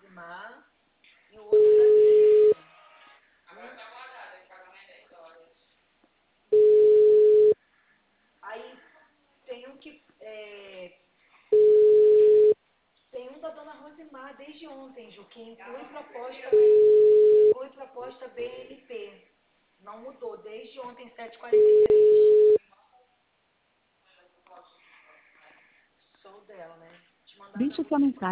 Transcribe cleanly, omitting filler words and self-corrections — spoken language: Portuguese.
Rosimar e o outro da Cris. Agora tá guardado, ele paga mais 10 horas. Aí tem um que. Tem um da dona Rosimar desde ontem, Ju, que inclui proposta BNP. Não mudou, desde ontem, 7h43. Sou dela, né? Te mandar Deixe pra sua você. mensagem.